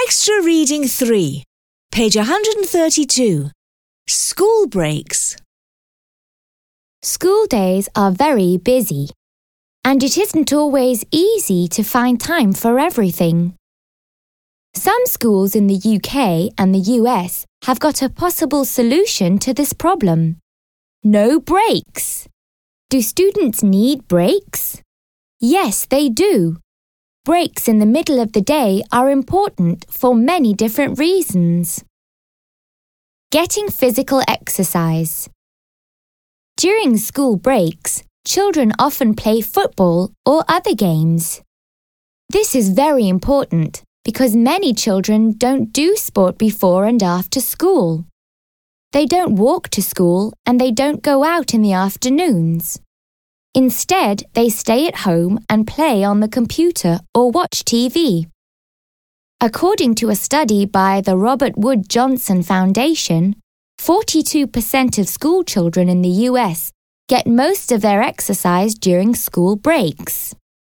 Extra Reading 3, page 132. School breaks. School days are very busy, and it isn't always easy to find time for everything. Some schools in the UK and the US have got a possible solution to this problem. No breaks. Do students need breaks? Yes, they do. Breaks in the middle of the day are important for many different reasons. Getting physical exercise. During school breaks, children often play football or other games. This is very important because many children don't do sport before and after school. They don't walk to school and they don't go out in the afternoons. Instead, they stay at home and play on the computer or watch TV. According to a study by the Robert Wood Johnson Foundation, 42% of school children in the US get most of their exercise during school breaks.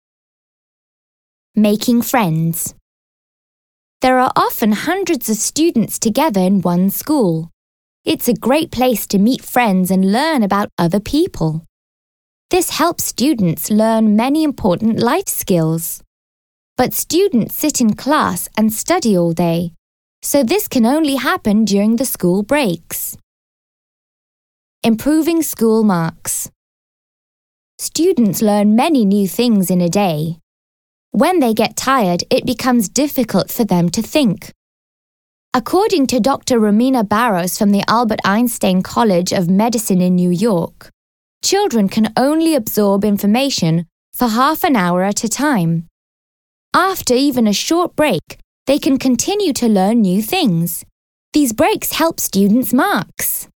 Making friends. There are often hundreds of students together in one school. It's a great place to meet friends and learn about other people. This helps students learn many important life skills. But students sit in class and study all day, so this can only happen during the school breaks. Improving school marks. Students learn many new things in a day. When they get tired, it becomes difficult for them to think. According to Dr. Romina Barros from the Albert Einstein College of Medicine in New York, children can only absorb information for half an hour at a time. After even a short break, they can continue to learn new things. These breaks help students' marks.